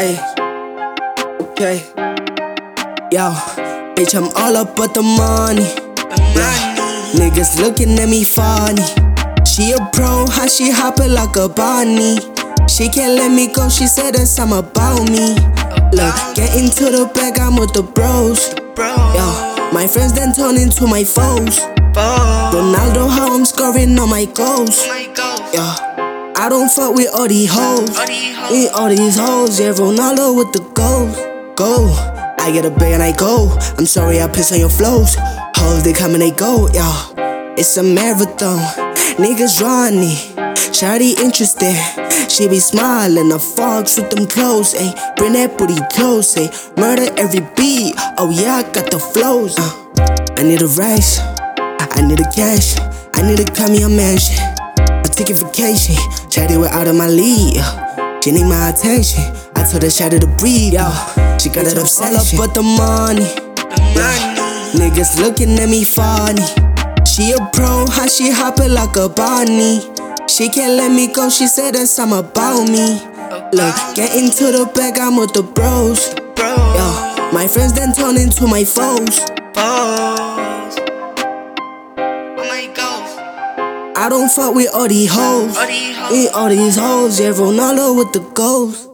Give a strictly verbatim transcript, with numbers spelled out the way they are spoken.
Hey, okay. Yo, bitch, I'm all up but the money. Yeah. Niggas looking at me funny. She a pro, how she hoppin' like a bunny. She can't let me go, she said that I'm about me. Look, get into the bag, I'm with the bros. Yo, my friends then turn into my foes. Ronaldo, how I'm scoring on my goals. Yeah, I don't fuck with all these hoes. We all these hoes, yeah, Ronaldo with the goals. Go, I get a bag and I go. I'm sorry I piss on your flows. Hoes, they come and they go, yeah. It's a marathon, niggas drawing me. Shawty interested, she be smiling. I fogs with them clothes, ayy. Bring that booty close, ayy. Murder every beat, oh yeah, I got the flows. uh. I need a rice, I need a cash, I need to call me a mansion. I take a vacation, Shawty went out of my league. uh. She need my attention, I told her Shawty to breathe. Yo, she got that obsession, all up but the money. Yeah. Niggas looking at me funny. She a pro, how she hoppin' like a bunny. She can't let me go, she said that I'm about me. Look, get into the bag, I'm with the bros. Yo, my friends then turn into my foes. I don't fuck with all these hoes. We all these hoes, yeah, Ronaldo with the goals.